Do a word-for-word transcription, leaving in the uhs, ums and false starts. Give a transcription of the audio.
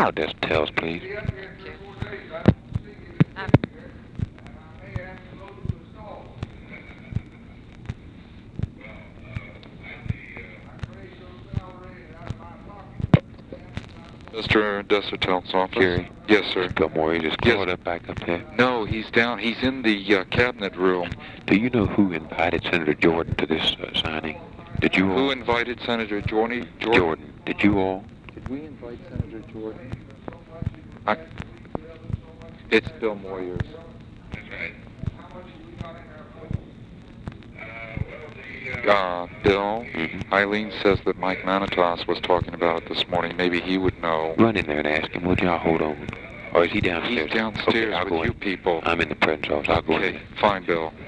Dial decibels, please. Um, Mister Desertel's office? Jerry? Yes, sir. Bill Moore, just Yes. call it up back up there. No, he's down. He's in the uh, cabinet room. Do you know who invited Senator Jordan to this uh, signing? Did you all? Who invited Senator Jordan? Jordan? Jordan. Did you all? Did we invite Senator Jordan? I, it's Bill Moyers. That's right. Uh, Bill, Mm-hmm. Eileen says that Mike Manitas was talking about it this morning. Maybe he would know. Run in there and ask him, would y'all hold on? Or is he downstairs? He's downstairs okay, I'll with go you in. people. I'm in the president's office. I'll go in Okay, there. fine, Bill.